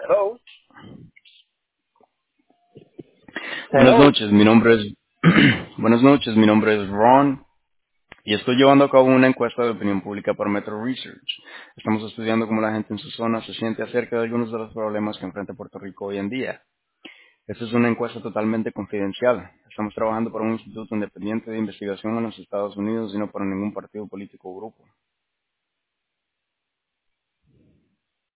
Hello. Buenas Hello. noches, mi nombre es Buenas noches, mi nombre es Ron y estoy llevando a cabo una encuesta de opinión pública por Metro Research. Estamos estudiando cómo la gente en su zona se siente acerca de algunos de los problemas que enfrenta Puerto Rico hoy en día. Esta es una encuesta totalmente confidencial. Estamos trabajando por un instituto independiente de investigación en los Estados Unidos y no por ningún partido político o grupo.